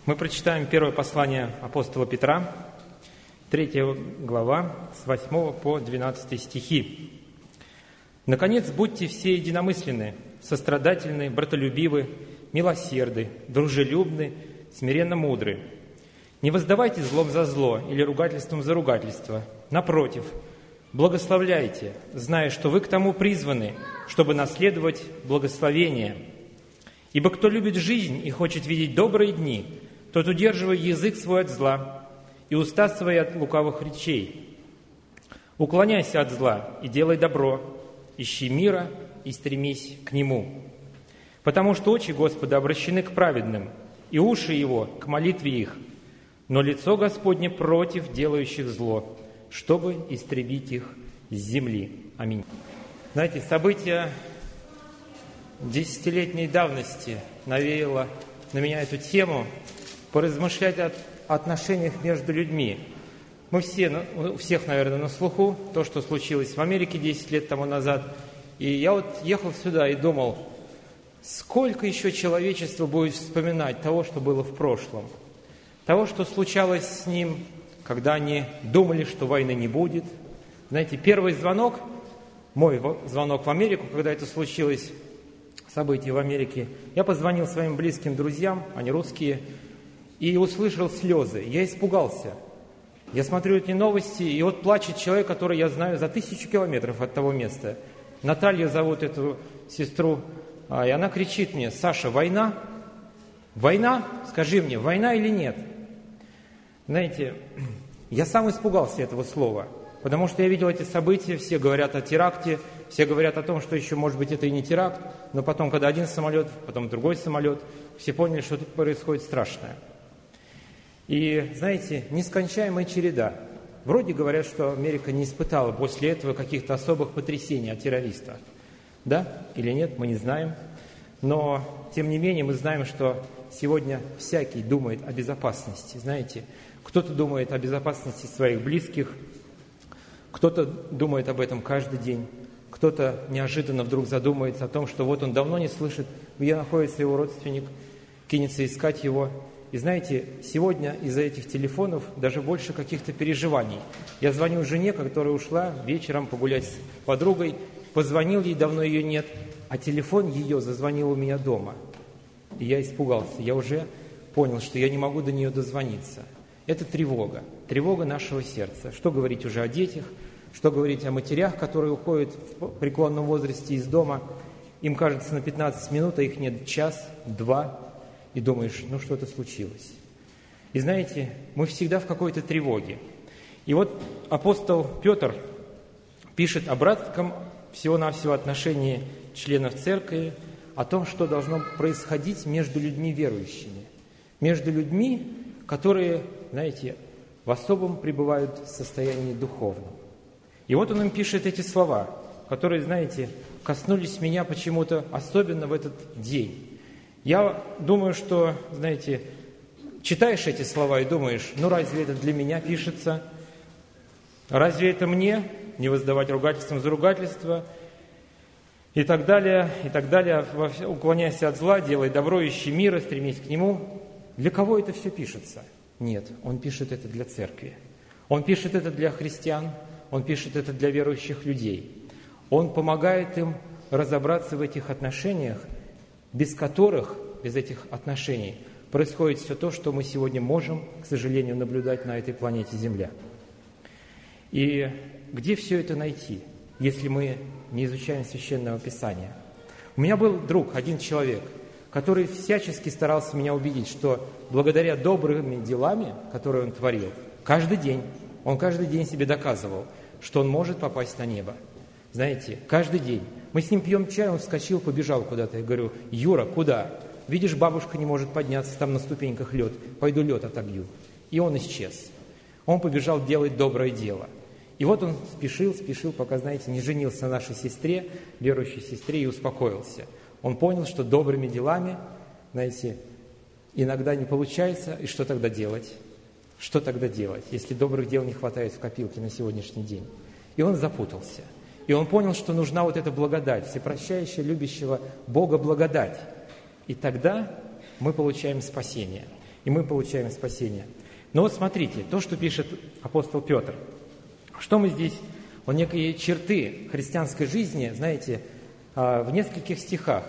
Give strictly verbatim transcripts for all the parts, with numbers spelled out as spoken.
Мы прочитаем первое послание апостола Петра, третья глава, с восьмого по двенадцатый стихи. «Наконец, будьте все единомысленны, сострадательны, братолюбивы, милосерды, дружелюбны, смиренно мудры. Не воздавайте злом за зло или ругательством за ругательство. Напротив, благословляйте, зная, что вы к тому призваны, чтобы наследовать благословение. Ибо кто любит жизнь и хочет видеть добрые дни, тот удерживает язык свой от зла и уста свои от лукавых речей. Уклоняйся от зла и делай добро, ищи мира и стремись к нему. Потому что очи Господа обращены к праведным, и уши Его к молитве их, но лицо Господне против делающих зло, чтобы истребить их с земли». Аминь. Знаете, события десятилетней давности навеяло на меня эту тему, поразмышлять о отношениях между людьми. Мы все, у всех, наверное, на слуху то, что случилось в Америке десять лет тому назад. И я вот ехал сюда и думал, сколько еще человечество будет вспоминать того, что было в прошлом, того, что случалось с ним, когда они думали, что войны не будет. Знаете, первый звонок, мой звонок в Америку, когда это случилось, событие в Америке, я позвонил своим близким друзьям, они русские, и услышал слезы. Я испугался. Я смотрю эти новости, и вот плачет человек, который я знаю за тысячу километров от того места. Наталья зовут эту сестру, и она кричит мне: «Саша, война? Война? Скажи мне, война или нет?» Знаете, я сам испугался этого слова, потому что я видел эти события, все говорят о теракте, все говорят о том, что еще, может быть, это и не теракт, но потом, когда один самолет, потом другой самолет, все поняли, что тут происходит страшное. И, знаете, нескончаемая череда. Вроде говорят, что Америка не испытала после этого каких-то особых потрясений от террористов. Да или нет, мы не знаем. Но, тем не менее, мы знаем, что сегодня всякий думает о безопасности. Знаете, кто-то думает о безопасности своих близких, кто-то думает об этом каждый день, кто-то неожиданно вдруг задумается о том, что вот он давно не слышит, где находится его родственник, кинется искать его. И знаете, сегодня из-за этих телефонов даже больше каких-то переживаний. Я звоню жене, которая ушла вечером погулять с подругой, позвонил ей, давно ее нет, а телефон ее зазвонил у меня дома. И я испугался, я уже понял, что я не могу до нее дозвониться. Это тревога, тревога нашего сердца. Что говорить уже о детях, что говорить о матерях, которые уходят в преклонном возрасте из дома. Им кажется на пятнадцать минут, а их нет час, два. И думаешь, ну что-то случилось. И знаете, мы всегда в какой-то тревоге. И вот апостол Петр пишет о братском всего-навсего отношении членов церкви, о том, что должно происходить между людьми верующими. Между людьми, которые, знаете, в особом пребывают состоянии духовном. И вот он им пишет эти слова, которые, знаете, коснулись меня почему-то особенно в этот день. Я думаю, что, знаете, читаешь эти слова и думаешь, ну разве это для меня пишется? Разве это мне не воздавать ругательством за ругательство? И так далее, и так далее. Уклоняйся от зла, делай добро, ищи мира, стремись к нему. Для кого это все пишется? Нет, он пишет это для церкви. Он пишет это для христиан, он пишет это для верующих людей. Он помогает им разобраться в этих отношениях, без которых, без этих отношений, происходит все то, что мы сегодня можем, к сожалению, наблюдать на этой планете Земля. И где все это найти, если мы не изучаем Священного Писания? У меня был друг, один человек, который всячески старался меня убедить, что благодаря добрыми делами, которые он творил, каждый день, он каждый день себе доказывал, что он может попасть на небо. Знаете, каждый день. Мы с ним пьем чай, он вскочил, побежал куда-то. Я говорю: Юра, куда? Видишь, бабушка не может подняться, там на ступеньках лед. Пойду лед отобью. И он исчез. Он побежал делать доброе дело. И вот он спешил, спешил, пока, знаете, не женился на нашей сестре, верующей сестре, и успокоился. Он понял, что добрыми делами, знаете, иногда не получается. И что тогда делать? Что тогда делать, если добрых дел не хватает в копилке на сегодняшний день? И он запутался. И он понял, что нужна вот эта благодать, всепрощающая, любящего Бога благодать. И тогда мы получаем спасение. и мы получаем спасение. Но вот смотрите, то, что пишет апостол Петр. Что мы здесь, он некие черты христианской жизни, знаете, в нескольких стихах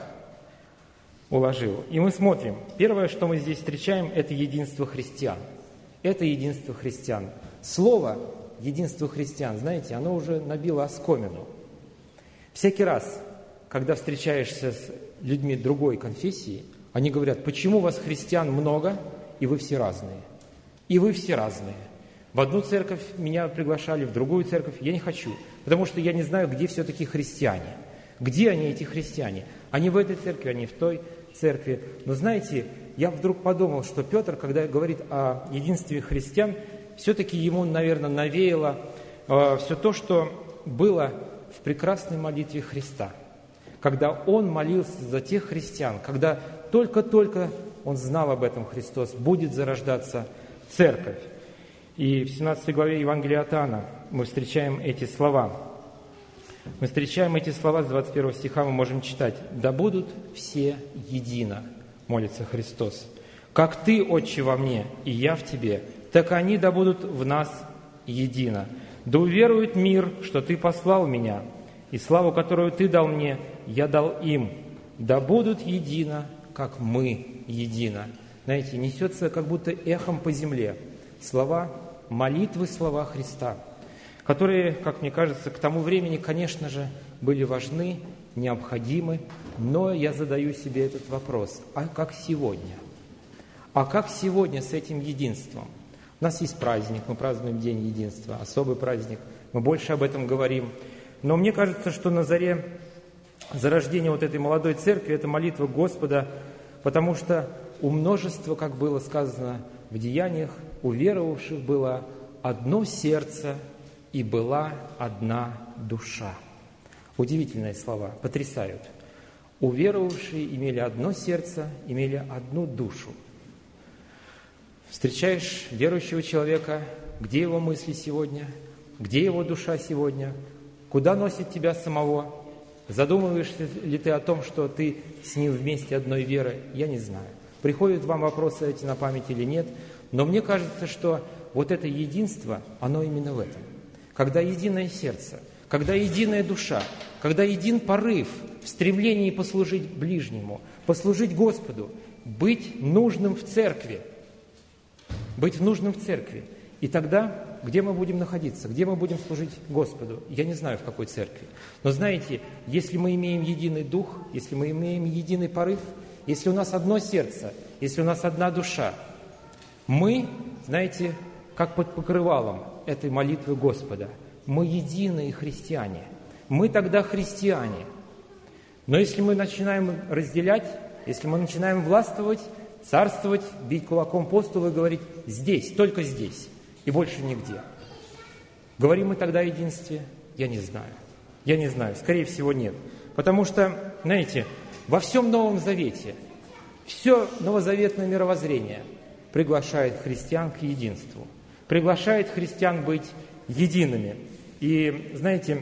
уложил. И мы смотрим, первое, что мы здесь встречаем, это единство христиан. Это единство христиан. Слово «единство христиан», знаете, оно уже набило оскомину. Всякий раз, когда встречаешься с людьми другой конфессии, они говорят: почему вас христиан много, и вы все разные? И вы все разные. В одну церковь меня приглашали, в другую церковь. Я не хочу, потому что я не знаю, где все-таки христиане. Где они, эти христиане? Они в этой церкви, они в той церкви. Но знаете, я вдруг подумал, что Петр, когда говорит о единстве христиан, все-таки ему, наверное, навеяло э, все то, что было в прекрасной молитве Христа, когда Он молился за тех христиан, когда только-только Он знал об этом, Христос, будет зарождаться церковь. И в семнадцатой главе Евангелия от Иоанна мы встречаем эти слова. Мы встречаем эти слова с двадцать первого стиха, мы можем читать: «Да будут все едино», молится Христос, «как Ты, Отче, во мне, и я в Тебе, так они да будут в нас едино. Да уверует мир, что Ты послал Меня, и славу, которую Ты дал Мне, я дал им. Да будут едино, как мы едино». Знаете, несется как будто эхом по земле слова молитвы, слова Христа, которые, как мне кажется, к тому времени, конечно же, были важны, необходимы, но я задаю себе этот вопрос: а как сегодня? А как сегодня с этим единством? У нас есть праздник, мы празднуем День единства, особый праздник, мы больше об этом говорим. Но мне кажется, что на заре зарождения вот этой молодой церкви это молитва Господа, потому что у множества, как было сказано в Деяниях, у веровавших было одно сердце и была одна душа. Удивительные слова, потрясают. Уверовавшие имели одно сердце, имели одну душу. Встречаешь верующего человека, где его мысли сегодня, где его душа сегодня, куда носит тебя самого? Задумываешься ли ты о том, что ты с ним вместе одной веры? Я не знаю. Приходят вам вопросы эти на память или нет, но мне кажется, что вот это единство, оно именно в этом. Когда единое сердце, когда единая душа, когда един порыв в стремлении послужить ближнему, послужить Господу, быть нужным в церкви, быть нужным в церкви. И тогда, где мы будем находиться, где мы будем служить Господу? Я не знаю, в какой церкви. Но знаете, если мы имеем единый дух, если мы имеем единый порыв, если у нас одно сердце, если у нас одна душа, мы, знаете, как под покрывалом этой молитвы Господа, мы единые христиане. Мы тогда христиане. Но если мы начинаем разделять, если мы начинаем властвовать, царствовать, бить кулаком по столу и говорить: здесь, только здесь, и больше нигде. Говорим мы тогда о единстве? Я не знаю. Я не знаю. Скорее всего, нет. Потому что, знаете, во всем Новом Завете, все новозаветное мировоззрение приглашает христиан к единству, приглашает христиан быть едиными. И, знаете,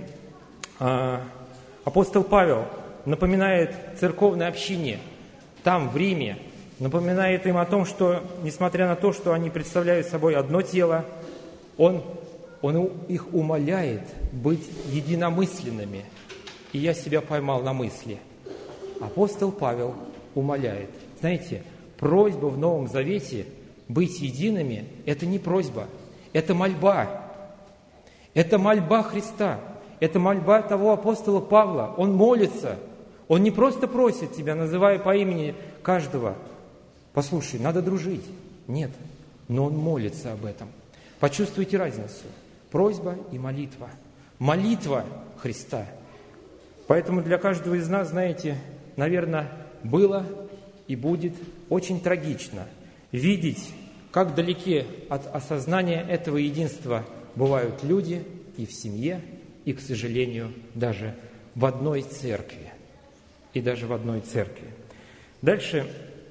апостол Павел напоминает церковной общине там, в Риме, напоминает им о том, что, несмотря на то, что они представляют собой одно тело, он, он их умоляет быть единомысленными. И я себя поймал на мысли. Апостол Павел умоляет. Знаете, просьба в Новом Завете быть едиными – это не просьба, это мольба. Это мольба Христа, это мольба того апостола Павла. Он молится, он не просто просит тебя, называя по имени каждого. Послушай, надо дружить. Нет, но он молится об этом. Почувствуйте разницу. Просьба и молитва. Молитва Христа. Поэтому для каждого из нас, знаете, наверное, было и будет очень трагично видеть, как далеки от осознания этого единства бывают люди и в семье, и, к сожалению, даже в одной церкви. И даже в одной церкви. Дальше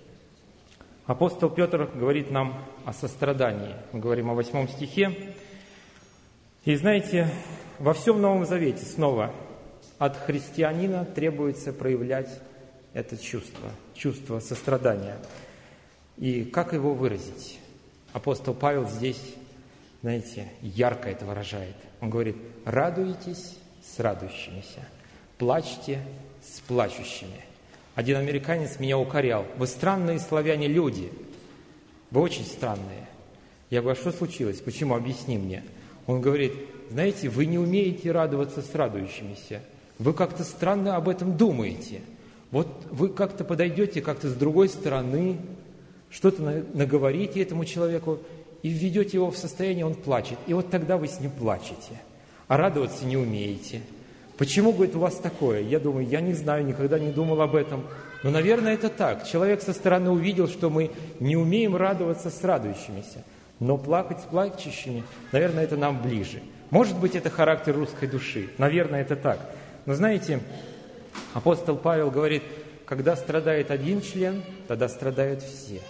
апостол Петр говорит нам о сострадании. Мы говорим о восьмом стихе. И знаете, во всем Новом Завете снова от христианина требуется проявлять это чувство, чувство сострадания. И как его выразить? Апостол Павел здесь, знаете, ярко это выражает. Он говорит: радуйтесь с радующимися, плачьте с плачущими. Один американец меня укорял: вы странные славяне люди, вы очень странные. Я говорю: а что случилось? Почему? Объясни мне. Он говорит: знаете, вы не умеете радоваться с радующимися. Вы как-то странно об этом думаете. Вот вы как-то подойдете как-то с другой стороны, что-то наговорите этому человеку и введете его в состояние, он плачет. И вот тогда вы с ним плачете, а радоваться не умеете. Почему, говорит, у вас такое? Я думаю, я не знаю, никогда не думал об этом. Но, наверное, это так. Человек со стороны увидел, что мы не умеем радоваться с радующимися. Но плакать с плачущими, наверное, это нам ближе. Может быть, это характер русской души. Наверное, это так. Но знаете, апостол Павел говорит: когда страдает один член, тогда страдают все.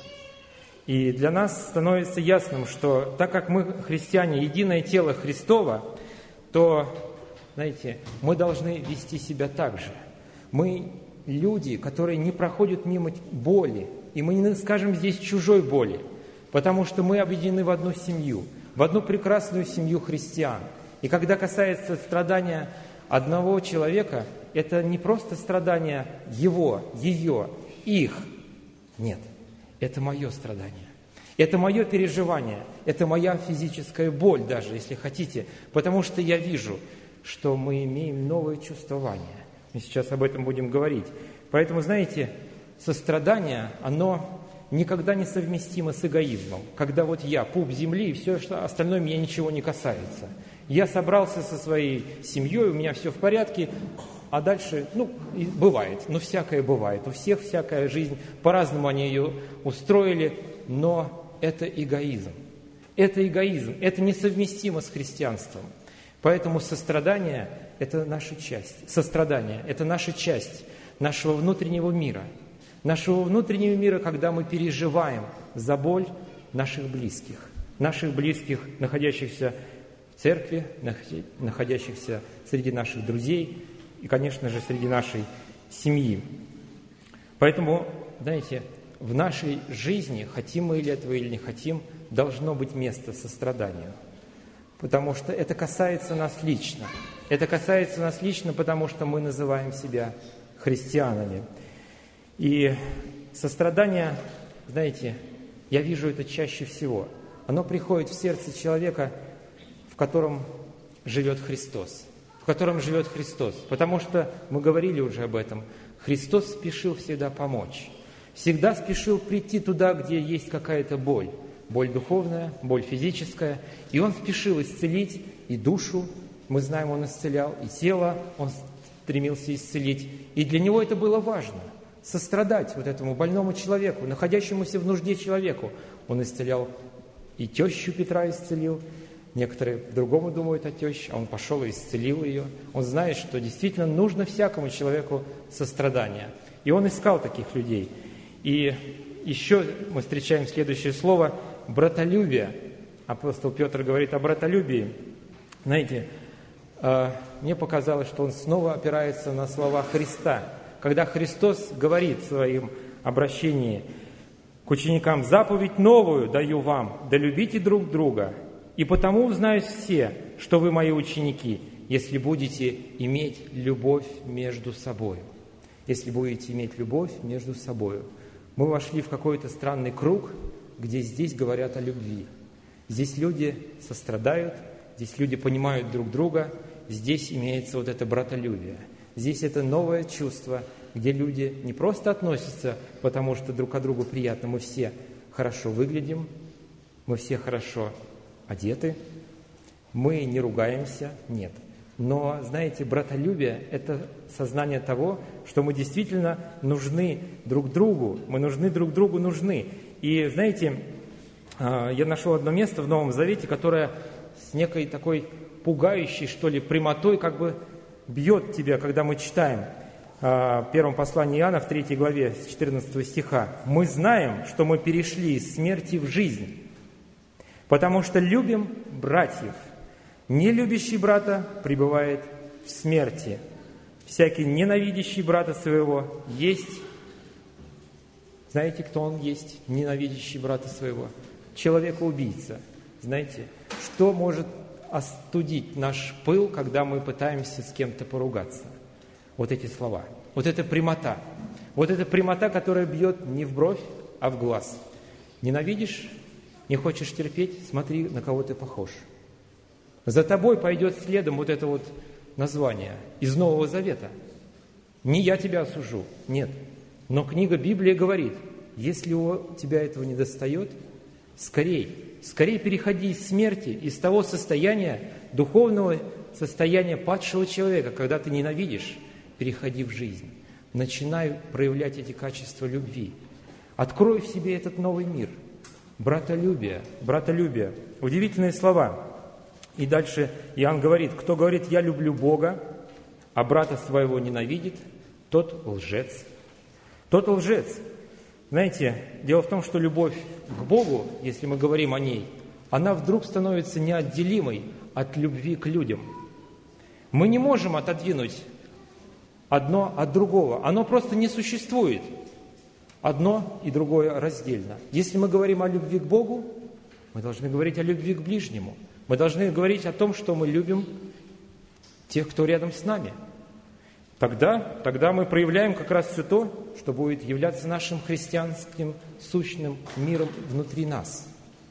И для нас становится ясным, что так как мы, христиане, единое тело Христово, то, знаете, мы должны вести себя так же. Мы люди, которые не проходят мимо боли, и мы не скажем здесь чужой боли, потому что мы объединены в одну семью, в одну прекрасную семью христиан. И когда касается страдания одного человека, это не просто страдание его, ее, их. Нет, это мое страдание. Это мое переживание, это моя физическая боль даже, если хотите, потому что я вижу, что мы имеем новое чувствование. Мы сейчас об этом будем говорить. Поэтому, знаете, сострадание, оно никогда не совместимо с эгоизмом. Когда вот я пуп земли, и все что остальное меня ничего не касается. Я собрался со своей семьей, у меня все в порядке, а дальше, ну, бывает, ну, всякое бывает. У всех всякая жизнь, по-разному они ее устроили, но это эгоизм. Это эгоизм, это несовместимо с христианством. Поэтому сострадание – это наша часть. Сострадание – это наша часть нашего внутреннего мира. Нашего внутреннего мира, когда мы переживаем за боль наших близких. Наших близких, находящихся в церкви, находящихся среди наших друзей и, конечно же, среди нашей семьи. Поэтому, знаете, в нашей жизни, хотим мы или этого или не хотим, должно быть место состраданию. Потому что это касается нас лично. Это касается нас лично, потому что мы называем себя христианами. И сострадание, знаете, я вижу это чаще всего. Оно приходит в сердце человека, в котором живет Христос. В котором живет Христос. Потому что, мы говорили уже об этом, Христос спешил всегда помочь. Всегда спешил прийти туда, где есть какая-то боль. Боль духовная, боль физическая. И Он спешил исцелить и душу, мы знаем, Он исцелял, и тело Он стремился исцелить. И для Него это было важно. Сострадать вот этому больному человеку, находящемуся в нужде человеку. Он исцелял и тещу Петра исцелил. Некоторые по-другому думают о теще, а Он пошел и исцелил ее. Он знает, что действительно нужно всякому человеку сострадание. И Он искал таких людей. И еще мы встречаем следующее слово – братолюбие. Апостол Петр говорит о братолюбии. Знаете, мне показалось, что он снова опирается на слова Христа. Когда Христос говорит в своем обращении к ученикам: «Заповедь новую даю вам, да любите друг друга, и потому узнают все, что вы мои ученики, если будете иметь любовь между собой». Если будете иметь любовь между собой. Мы вошли в какой-то странный круг, где здесь говорят о любви. Здесь люди сострадают, здесь люди понимают друг друга, здесь имеется вот это братолюбие. Здесь это новое чувство, где люди не просто относятся, потому что друг к другу приятно, мы все хорошо выглядим, мы все хорошо одеты, мы не ругаемся, нет. Но, знаете, братолюбие – это сознание того, что мы действительно нужны друг другу, мы нужны друг другу, нужны. И, знаете, я нашел одно место в Новом Завете, которое с некой такой пугающей, что ли, прямотой как бы бьет тебя, когда мы читаем в первом послании Иоанна, в третьей главе, с четырнадцатого стиха. «Мы знаем, что мы перешли из смерти в жизнь, потому что любим братьев. Не любящий брата пребывает в смерти. Всякий ненавидящий брата своего есть Знаете, кто он есть, ненавидящий брата своего? Человека-убийца. Знаете, что может остудить наш пыл, когда мы пытаемся с кем-то поругаться? Вот эти слова. Вот эта прямота. Вот эта прямота, которая бьет не в бровь, а в глаз. Ненавидишь? Не хочешь терпеть? Смотри, на кого ты похож. За тобой пойдет следом вот это вот название из Нового Завета. Не я тебя осужу, нет. Но книга Библии говорит, если у тебя этого не достает, скорей, скорей переходи из смерти, из того состояния, духовного состояния падшего человека, когда ты ненавидишь, переходи в жизнь. Начинай проявлять эти качества любви. Открой в себе этот новый мир. Братолюбие, братолюбие. Удивительные слова. И дальше Иоанн говорит, кто говорит, я люблю Бога, а брата своего ненавидит, тот лжец. Тот лжец. Знаете, дело в том, что любовь к Богу, если мы говорим о ней, она вдруг становится неотделимой от любви к людям. Мы не можем отодвинуть одно от другого. Оно просто не существует. Одно и другое раздельно. Если мы говорим о любви к Богу, мы должны говорить о любви к ближнему. Мы должны говорить о том, что мы любим тех, кто рядом с нами. Тогда, тогда мы проявляем как раз все то, что будет являться нашим христианским сущным миром внутри нас.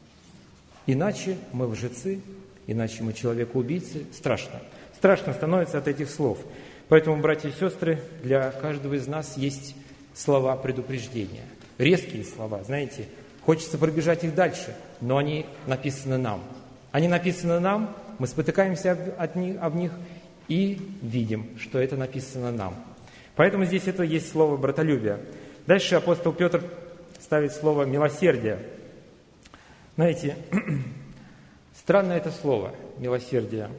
Иначе мы лжецы, иначе мы человека-убийцы. Страшно. Страшно становится от этих слов. Поэтому, братья и сестры, для каждого из нас есть слова предупреждения. Резкие слова, знаете, хочется пробежать их дальше, но они написаны нам. Они написаны нам, мы спотыкаемся об, от них, об них и видим, что это написано нам. Поэтому здесь это есть слово братолюбие. Дальше апостол Петр ставит слово милосердие. Знаете, странное это слово, милосердие.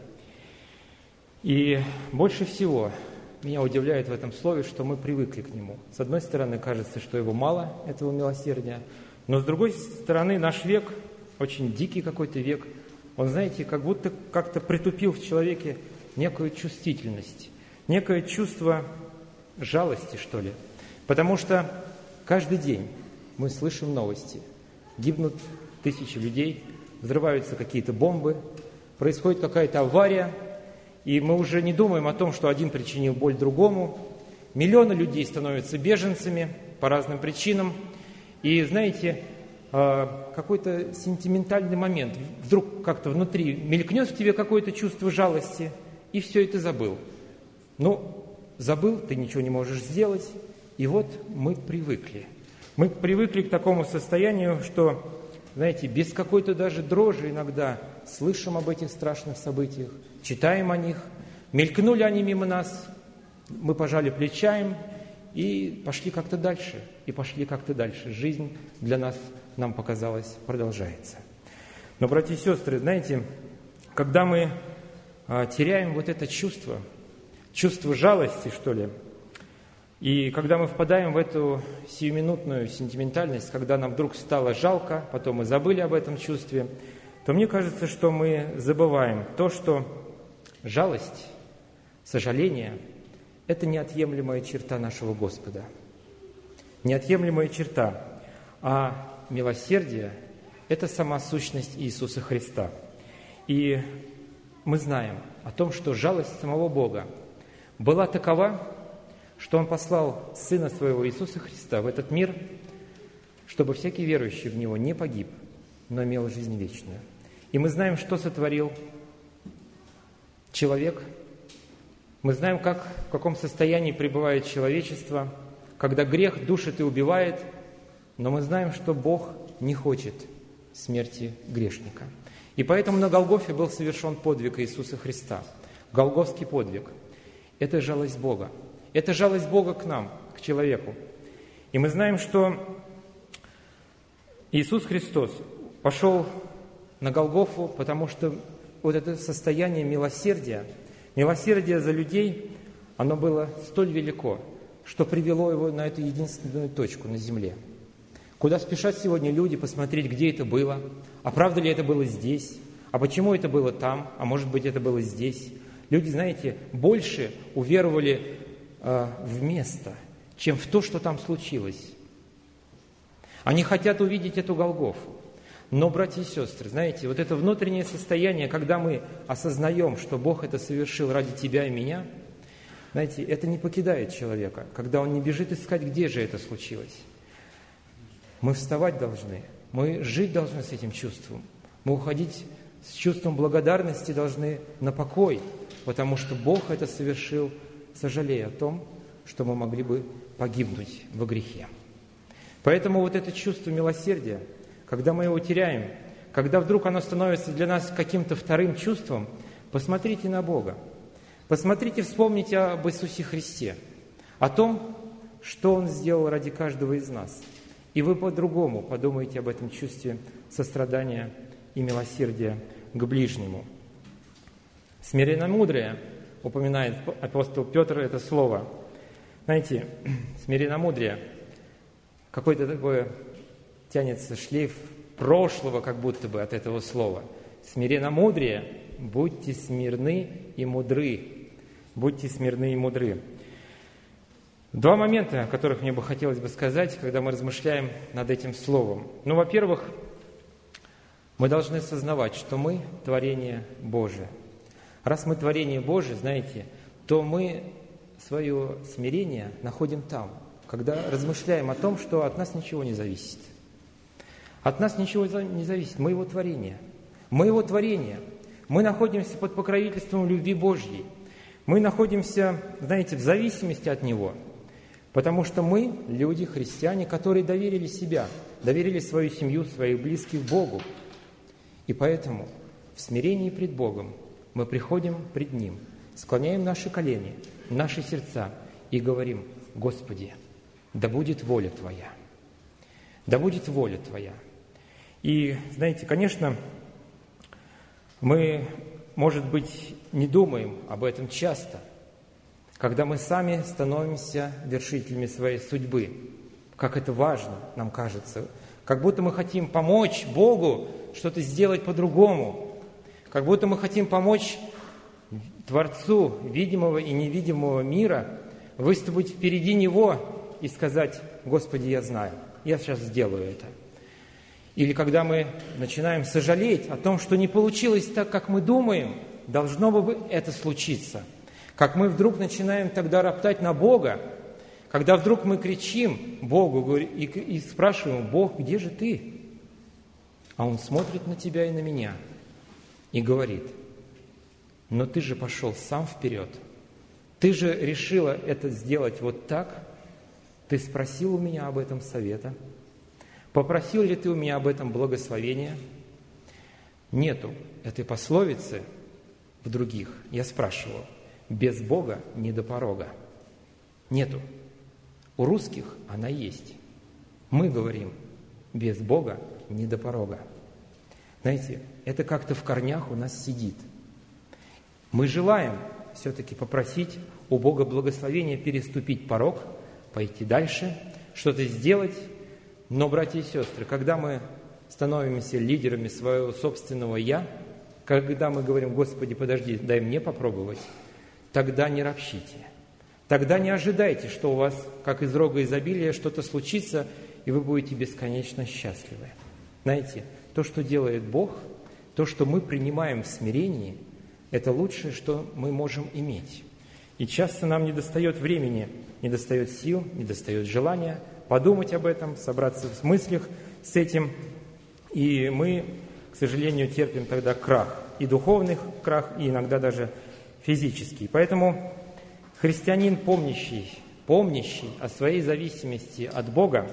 И больше всего меня удивляет в этом слове, что мы привыкли к нему. С одной стороны, кажется, что его мало, этого милосердия, но с другой стороны, наш век, очень дикий какой-то век, он, знаете, как будто как-то притупил в человеке некую чувствительность, некое чувство жалости, что ли. Потому что каждый день мы слышим новости. Гибнут тысячи людей, взрываются какие-то бомбы, происходит какая-то авария, и мы уже не думаем о том, что один причинил боль другому. Миллионы людей становятся беженцами по разным причинам. И, знаете, какой-то сентиментальный момент, вдруг как-то внутри мелькнет в тебе какое-то чувство жалости, и все, и ты забыл. Ну, забыл, ты ничего не можешь сделать, и вот мы привыкли. Мы привыкли к такому состоянию, что, знаете, без какой-то даже дрожи иногда слышим об этих страшных событиях, читаем о них, мелькнули они мимо нас, мы пожали плечами и пошли как-то дальше, и пошли как-то дальше. Жизнь для нас, нам показалось, продолжается. Но, братья и сестры, знаете, когда мы а, теряем вот это чувство, чувство жалости, что ли, и когда мы впадаем в эту сиюминутную сентиментальность, когда нам вдруг стало жалко, потом мы забыли об этом чувстве, то мне кажется, что мы забываем то, что жалость, сожаление – это неотъемлемая черта нашего Господа. Неотъемлемая черта. А милосердие – это сама сущность Иисуса Христа. И мы знаем о том, что жалость самого Бога была такова, что Он послал Сына Своего Иисуса Христа в этот мир, чтобы всякий верующий в Него не погиб, но имел жизнь вечную. И мы знаем, что сотворил человек. Мы знаем, как, в каком состоянии пребывает человечество, когда грех душит и убивает, но мы знаем, что Бог не хочет смерти грешника. И поэтому на Голгофе был совершен подвиг Иисуса Христа. Голгофский подвиг. Это жалость Бога. Это жалость Бога к нам, к человеку. И мы знаем, что Иисус Христос пошел на Голгофу, потому что вот это состояние милосердия, милосердие за людей, оно было столь велико, что привело его на эту единственную точку на земле. Куда спешат сегодня люди посмотреть, где это было, а правда ли это было здесь, а почему это было там, а может быть это было здесь. Люди, знаете, больше уверовали э, в место, чем в то, что там случилось. Они хотят увидеть эту Голгофу. Но, братья и сестры, знаете, вот это внутреннее состояние, когда мы осознаем, что Бог это совершил ради тебя и меня, знаете, это не покидает человека, когда он не бежит искать, где же это случилось. Мы вставать должны, мы жить должны с этим чувством, мы уходить с чувством благодарности должны на покой, потому что Бог это совершил, сожалея о том, что мы могли бы погибнуть во грехе. Поэтому вот это чувство милосердия, когда мы его теряем, когда вдруг оно становится для нас каким-то вторым чувством, посмотрите на Бога. Посмотрите, вспомните об Иисусе Христе, о том, что Он сделал ради каждого из нас. И вы по-другому подумаете об этом чувстве сострадания и милосердия к ближнему. Смиренномудрие, упоминает апостол Петр это слово. Знаете, смиренномудрие, какой-то такой тянется шлейф прошлого, как будто бы от этого слова. Смиренномудрие, будьте смирны и мудры. Будьте смирны и мудры. Два момента, о которых мне бы хотелось бы сказать, когда мы размышляем над этим словом. Ну, во-первых, мы должны осознавать, что мы творение Божие. Раз мы творение Божие, знаете, то мы свое смирение находим там, когда размышляем о том, что от нас ничего не зависит. От нас ничего не зависит. Мы Его творение. Мы Его творение. Мы находимся под покровительством любви Божьей. Мы находимся, знаете, в зависимости от Него. Потому что мы, люди, христиане, которые доверили себя, доверили свою семью, своих близких Богу. И поэтому в смирении пред Богом мы приходим пред Ним, склоняем наши колени, наши сердца и говорим: Господи, да будет воля Твоя, да будет воля Твоя. И, знаете, конечно, мы, может быть, не думаем об этом часто, когда мы сами становимся вершителями своей судьбы. Как это важно, нам кажется. Как будто мы хотим помочь Богу что-то сделать по-другому. Как будто мы хотим помочь Творцу видимого и невидимого мира выступить впереди Него и сказать: Господи, я знаю, я сейчас сделаю это. Или когда мы начинаем сожалеть о том, что не получилось так, как мы думаем, должно бы это случиться. Как мы вдруг начинаем тогда роптать на Бога, когда вдруг мы кричим Богу и, и спрашиваем: Бог, где же Ты? А Он смотрит на тебя и на меня и говорит: но ты же пошел сам вперед. Ты же решила это сделать вот так. Ты спросил у меня об этом совета. Попросил ли ты у меня об этом благословения? Нету этой пословицы в других. Я спрашивал: без Бога не до порога. Нету. У русских она есть. Мы говорим: без Бога не до порога. Знаете, это как-то в корнях у нас сидит. Мы желаем все-таки попросить у Бога благословения переступить порог, пойти дальше, что-то сделать. Но, братья и сестры, когда мы становимся лидерами своего собственного «я», когда мы говорим: Господи, подожди, дай мне попробовать, тогда не ропщите. Тогда не ожидайте, что у вас, как из рога изобилия, что-то случится, и вы будете бесконечно счастливы. Знаете, то, что делает Бог, то, что мы принимаем в смирении, это лучшее, что мы можем иметь. И часто нам недостает времени, недостает сил, недостает желания подумать об этом, собраться в мыслях с этим. И мы, к сожалению, терпим тогда крах. И духовный крах, и иногда даже физический. Поэтому христианин, помнящий, помнящий о своей зависимости от Бога,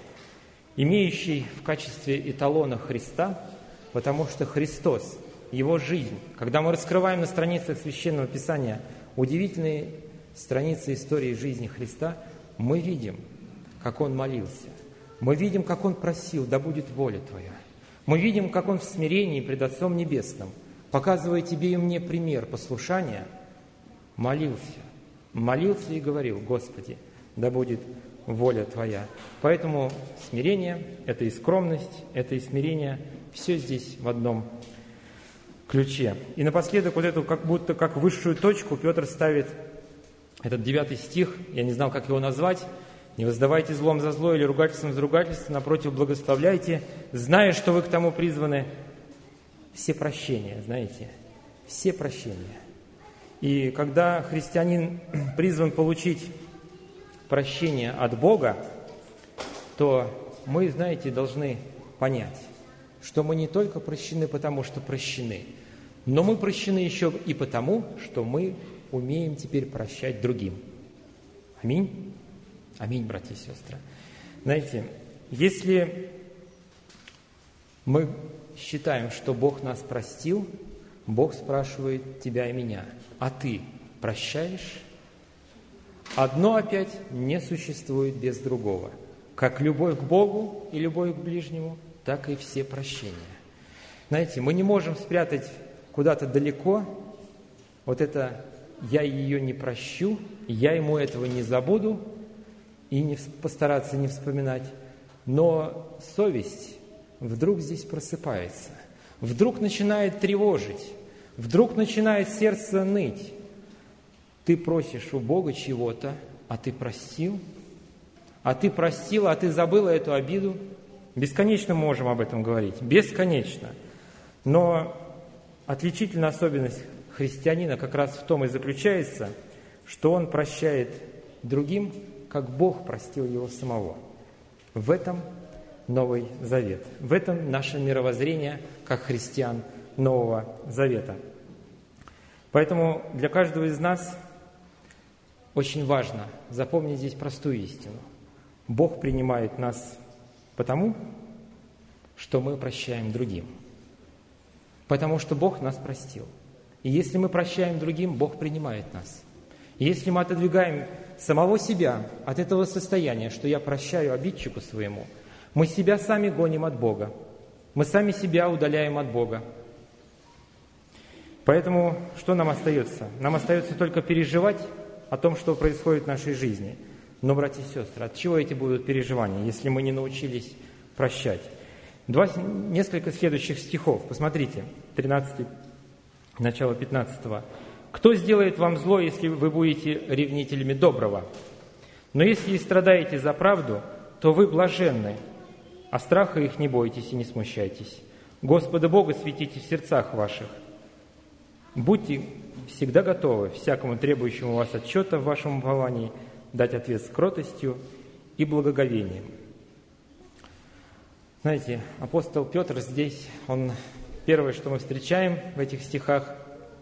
имеющий в качестве эталона Христа, потому что Христос, Его жизнь, когда мы раскрываем на страницах Священного Писания удивительные страницы истории жизни Христа, мы видим, как Он молился. Мы видим, как Он просил: да будет воля Твоя. Мы видим, как Он в смирении пред Отцом Небесным, показывая тебе и мне пример послушания, молился. Молился и говорил: Господи, да будет воля Твоя. Поэтому смирение – это и скромность, это и смирение. Все здесь в одном ключе. И напоследок вот эту как будто как высшую точку Петр ставит этот девятый стих, я не знал, как его назвать. Не воздавайте злом за зло или ругательством за ругательство, напротив, благословляйте, зная, что вы к тому призваны. Все прощения, знаете, все прощения. И когда христианин призван получить прощение от Бога, то мы, знаете, должны понять, что мы не только прощены потому, что прощены, но мы прощены еще и потому, что мы умеем теперь прощать другим. Аминь. Аминь, братья и сестры. Знаете, если мы считаем, что Бог нас простил, Бог спрашивает тебя и меня: а ты прощаешь? Одно опять не существует без другого. Как любовь к Богу и любовь к ближнему, так и все прощения. Знаете, мы не можем спрятать куда-то далеко вот это «я ее не прощу», «я ему этого не забуду», и не постараться не вспоминать. Но совесть вдруг здесь просыпается, вдруг начинает тревожить, вдруг начинает сердце ныть. Ты просишь у Бога чего-то, а ты простил, а ты простил, а ты забыла эту обиду. Бесконечно можем об этом говорить, бесконечно. Но отличительная особенность христианина как раз в том и заключается, что он прощает другим, как Бог простил его самого. В этом Новый Завет. В этом наше мировоззрение, как христиан Нового Завета. Поэтому для каждого из нас очень важно запомнить здесь простую истину. Бог принимает нас потому, что мы прощаем другим. Потому что Бог нас простил. И если мы прощаем другим, Бог принимает нас. И если мы отодвигаем самого себя от этого состояния, что я прощаю обидчику своему, мы себя сами гоним от Бога. Мы сами себя удаляем от Бога. Поэтому что нам остается? Нам остается только переживать о том, что происходит в нашей жизни. Но, братья и сестры, от чего эти будут переживания, если мы не научились прощать? Два, несколько следующих стихов. Посмотрите, тринадцатый, начало пятнадцатого. «Кто сделает вам зло, если вы будете ревнителями доброго? Но если и страдаете за правду, то вы блаженны, а страха их не бойтесь и не смущайтесь. Господа Бога светите в сердцах ваших. Будьте всегда готовы всякому требующему вас отчета в вашем уповании дать ответ с кротостью и благоговением». Знаете, апостол Петр здесь, он первое, что мы встречаем в этих стихах,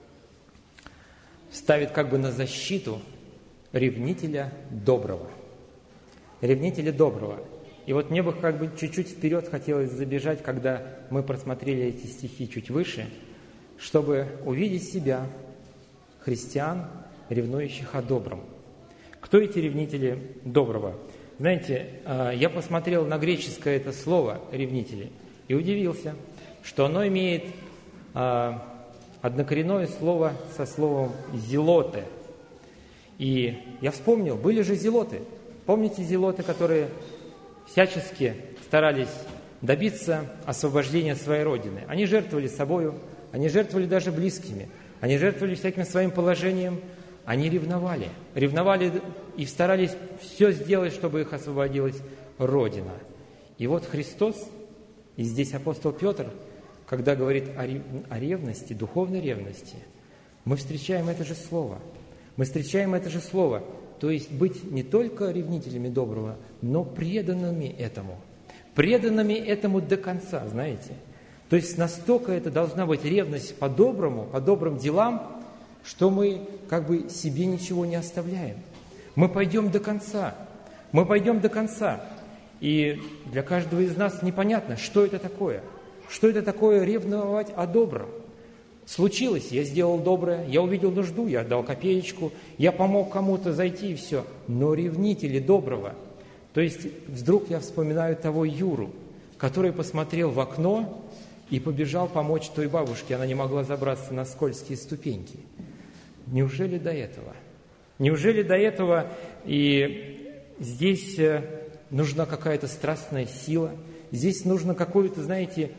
ставит как бы на защиту ревнителя доброго. Ревнителя доброго. И вот мне бы как бы чуть-чуть вперед хотелось забежать, когда мы просмотрели эти стихи чуть выше, чтобы увидеть себя, христиан, ревнующих о добром. Кто эти ревнители доброго? Знаете, я посмотрел на греческое это слово «ревнители» и удивился, что оно имеет однокоренное слово со словом «зелоты». И я вспомнил, были же зелоты. Помните зелоты, которые всячески старались добиться освобождения своей родины? Они жертвовали собою, они жертвовали даже близкими, они жертвовали всяким своим положением, они ревновали. Ревновали и старались все сделать, чтобы их освободилась Родина. И вот Христос, и здесь апостол Петр, когда говорит о ревности, духовной ревности, мы встречаем это же слово. Мы встречаем это же слово. То есть быть не только ревнителями доброго, но преданными этому. Преданными этому до конца, знаете. То есть настолько это должна быть ревность по-доброму, по добрым делам, что мы как бы себе ничего не оставляем. Мы пойдем до конца. Мы пойдем до конца. И для каждого из нас непонятно, что это такое. Что это такое ревновать о добром? Случилось, я сделал доброе, я увидел нужду, я дал копеечку, я помог кому-то зайти и все. Но ревнители доброго. То есть вдруг я вспоминаю того Юру, который посмотрел в окно и побежал помочь той бабушке. Она не могла забраться на скользкие ступеньки. Неужели до этого? Неужели до этого? И здесь нужна какая-то страстная сила. Здесь нужно какую-то, знаете,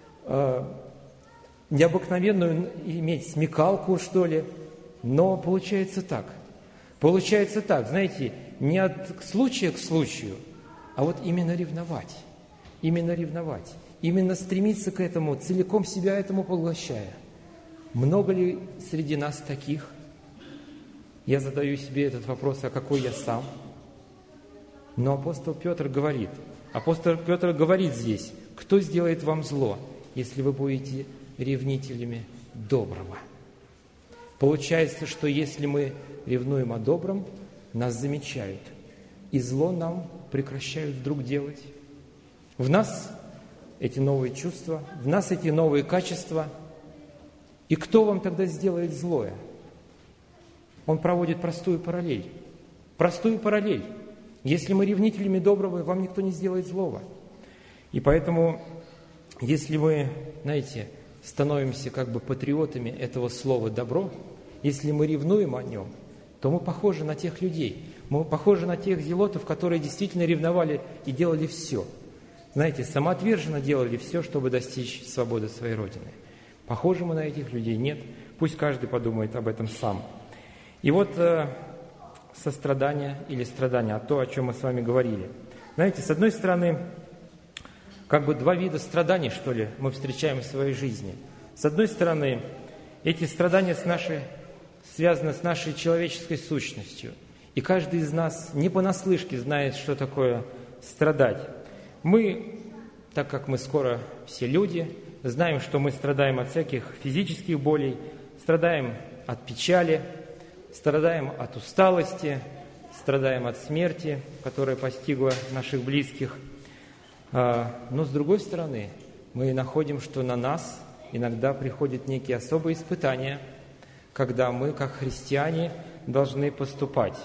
необыкновенную иметь смекалку, что ли. Но получается так. Получается так, знаете, не от случая к случаю, а вот именно ревновать. Именно ревновать. Именно стремиться к этому, целиком себя этому поглощая. Много ли среди нас таких? Я задаю себе этот вопрос, а какой я сам? Но апостол Петр говорит, апостол Петр говорит здесь, кто сделает вам зло, если вы будете ревнителями доброго? Получается, что если мы ревнуем о добром, нас замечают, и зло нам прекращают вдруг делать. В нас эти новые чувства, в нас эти новые качества. И кто вам тогда сделает злое? Он проводит простую параллель. Простую параллель. Если мы ревнителями доброго, вам никто не сделает злого. И поэтому, если мы, знаете, становимся как бы патриотами этого слова «добро», если мы ревнуем о нем, то мы похожи на тех людей. Мы похожи на тех зелотов, которые действительно ревновали и делали все. Знаете, самоотверженно делали все, чтобы достичь свободы своей Родины. Похожи мы на этих людей? Нет. Пусть каждый подумает об этом сам. И вот э, сострадание или страдание, а то, о чем мы с вами говорили. Знаете, с одной стороны, как бы два вида страданий, что ли, мы встречаем в своей жизни. С одной стороны, эти страдания с нашей, связаны с нашей человеческой сущностью. И каждый из нас не понаслышке знает, что такое страдать. Мы, так как мы скоро все люди, знаем, что мы страдаем от всяких физических болей, страдаем от печали, страдаем от усталости, страдаем от смерти, которая постигла наших близких. Но с другой стороны, мы находим, что на нас иногда приходят некие особые испытания, когда мы, как христиане, должны поступать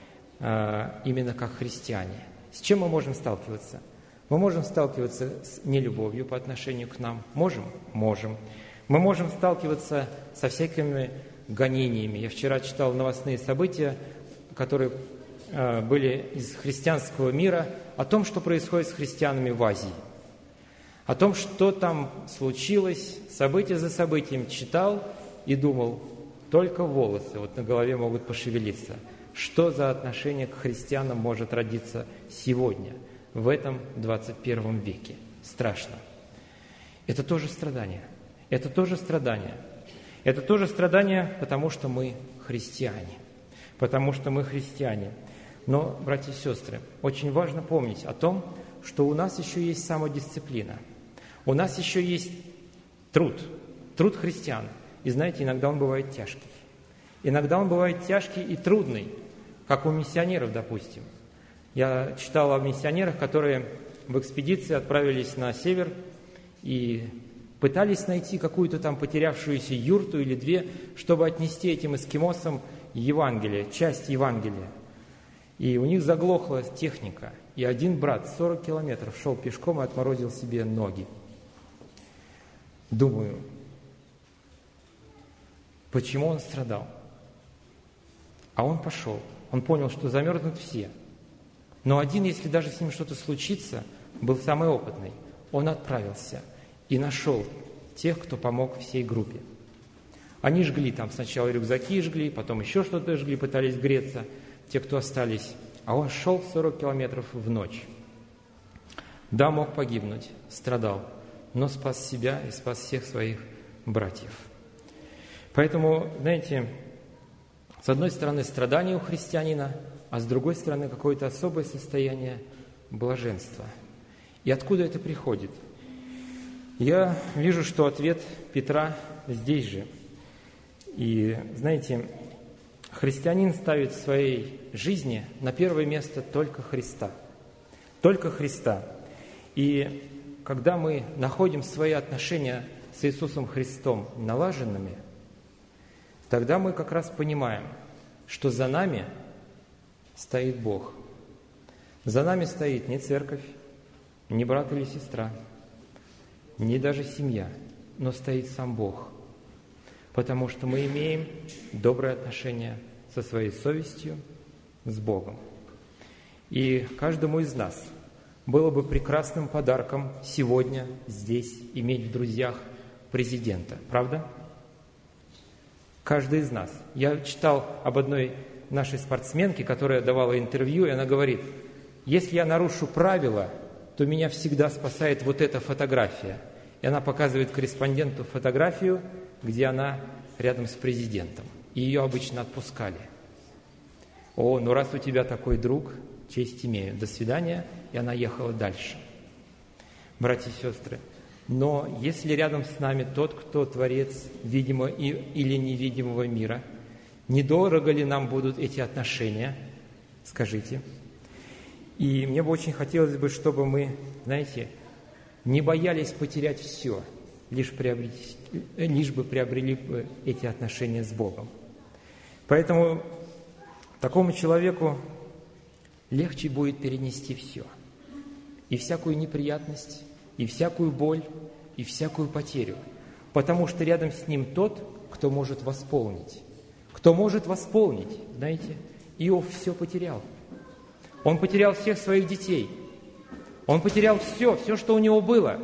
именно как христиане. С чем мы можем сталкиваться? Мы можем сталкиваться с нелюбовью по отношению к нам. Можем? Можем. Мы можем сталкиваться со всякими гонениями. Я вчера читал новостные события, которые э, были из христианского мира, о том, что происходит с христианами в Азии. О том, что там случилось, событие за событием читал и думал, только волосы вот на голове могут пошевелиться. Что за отношение к христианам может родиться сегодня, в этом двадцать первом веке? Страшно. Это тоже страдание. Это тоже страдание. Это тоже страдание, потому что мы христиане. Потому что мы христиане. Но, братья и сестры, очень важно помнить о том, что у нас еще есть самодисциплина. У нас еще есть труд. Труд христиан. И знаете, иногда он бывает тяжкий. Иногда он бывает тяжкий и трудный, как у миссионеров, допустим. Я читал о миссионерах, которые в экспедиции отправились на север и пытались найти какую-то там потерявшуюся юрту или две, чтобы отнести этим эскимосам Евангелие, часть Евангелия. И у них заглохла техника. И один брат сорок километров шел пешком и отморозил себе ноги. Думаю, почему он страдал? А он пошел. Он понял, что замерзнут все. Но один, если даже с ним что-то случится, был самый опытный. Он отправился и нашел тех, кто помог всей группе. Они жгли там сначала рюкзаки жгли, потом еще что-то жгли, пытались греться, те, кто остались. А он шел сорок километров в ночь. Да, мог погибнуть, страдал, но спас себя и спас всех своих братьев. Поэтому, знаете, с одной стороны страдание у христианина, а с другой стороны какое-то особое состояние блаженства. И откуда это приходит? Я вижу, что ответ Петра здесь же. И, знаете, христианин ставит в своей жизни на первое место только Христа. Только Христа. И когда мы находим свои отношения с Иисусом Христом налаженными, тогда мы как раз понимаем, что за нами стоит Бог. За нами стоит не церковь, не брат или сестра, не даже семья, но стоит сам Бог. Потому что мы имеем добрые отношения со своей совестью, с Богом. И каждому из нас было бы прекрасным подарком сегодня здесь иметь в друзьях президента. Правда? Каждый из нас. Я читал об одной нашей спортсменки, которая давала интервью, и она говорит: если я нарушу правила, то меня всегда спасает вот эта фотография. И она показывает корреспонденту фотографию, где она рядом с президентом. И ее обычно отпускали. О, ну раз у тебя такой друг, честь имею, до свидания. И она ехала дальше. Братья и сестры, но если рядом с нами тот, кто творец видимого или невидимого мира, недорого ли нам будут эти отношения? Скажите. И мне бы очень хотелось бы, чтобы мы, знаете, не боялись потерять все, лишь, приобрести, лишь бы приобрели бы эти отношения с Богом. Поэтому такому человеку легче будет перенести все. И всякую неприятность, и всякую боль, и всякую потерю. Потому что рядом с ним тот, кто может восполнить. Кто может восполнить, знаете, Иов все потерял. Он потерял всех своих детей. Он потерял все, все, что у него было.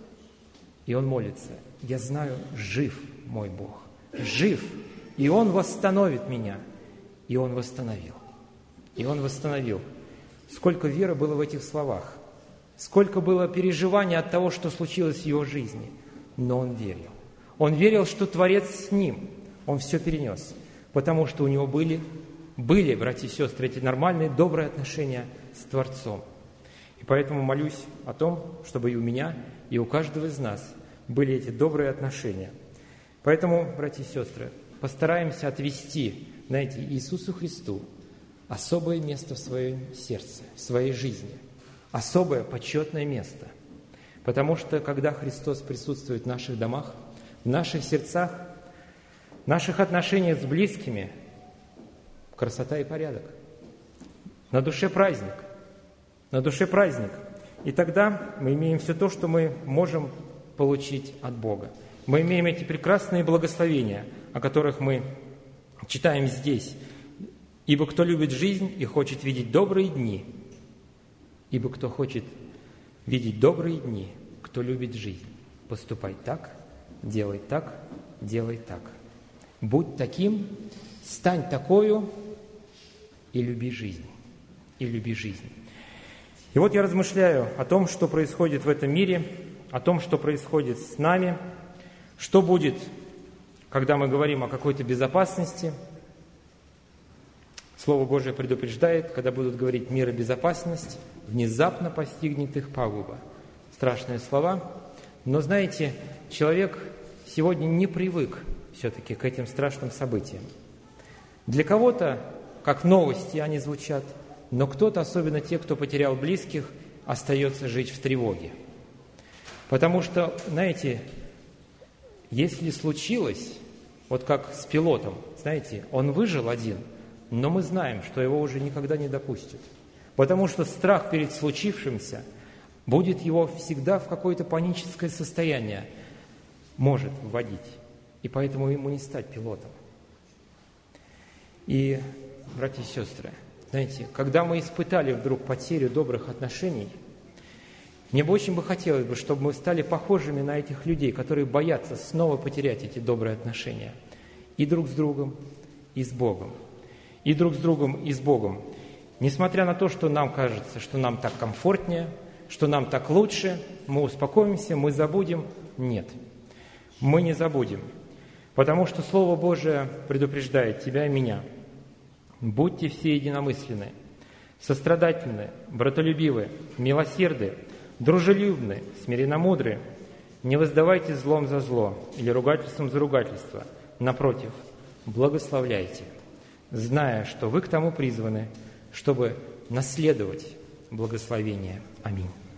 И он молится: я знаю, жив мой Бог, жив, и Он восстановит меня. И Он восстановил. И Он восстановил. Сколько веры было в этих словах, сколько было переживаний от того, что случилось в его жизни. Но он верил. Он верил, что Творец с ним. Он все перенес, потому что у него были, были, братья и сестры, эти нормальные, добрые отношения с Творцом. И поэтому молюсь о том, чтобы и у меня, и у каждого из нас были эти добрые отношения. Поэтому, братья и сестры, постараемся отвести, знаете, Иисусу Христу особое место в своем сердце, в своей жизни, особое почетное место. Потому что, когда Христос присутствует в наших домах, в наших сердцах, в наших отношениях с близкими, красота и порядок. На душе праздник. На душе праздник. И тогда мы имеем все то, что мы можем получить от Бога. Мы имеем эти прекрасные благословения, о которых мы читаем здесь. «Ибо кто любит жизнь и хочет видеть добрые дни, ибо кто хочет видеть добрые дни, кто любит жизнь, поступай так, делай так, делай так. Будь таким, стань такою и люби жизнь, и люби жизнь». И вот я размышляю о том, что происходит в этом мире, о том, что происходит с нами, что будет, когда мы говорим о какой-то безопасности. Слово Божие предупреждает, когда будут говорить «мир и безопасность», внезапно постигнет их пагуба. Страшные слова. Но, знаете, человек сегодня не привык все-таки к этим страшным событиям. Для кого-то, как новости, они звучат, но кто-то, особенно те, кто потерял близких, остается жить в тревоге. Потому что, знаете, если случилось, вот как с пилотом, знаете, он выжил один, но мы знаем, что его уже никогда не допустят. Потому что страх перед случившимся будет его всегда в какое-то паническое состояние может вводить. И поэтому ему не стать пилотом. И, братья и сестры, знаете, когда мы испытали вдруг потерю добрых отношений, мне бы очень бы хотелось, бы, чтобы мы стали похожими на этих людей, которые боятся снова потерять эти добрые отношения. И друг с другом, и с Богом. И друг с другом, и с Богом. Несмотря на то, что нам кажется, что нам так комфортнее, что нам так лучше, мы успокоимся, мы забудем. Нет, мы не забудем. Потому что Слово Божие предупреждает тебя и меня. Будьте все единомысленны, сострадательны, братолюбивы, милосерды, дружелюбны, смиренномудры. Не воздавайте злом за зло или ругательством за ругательство. Напротив, благословляйте, зная, что вы к тому призваны, чтобы наследовать благословение. Аминь.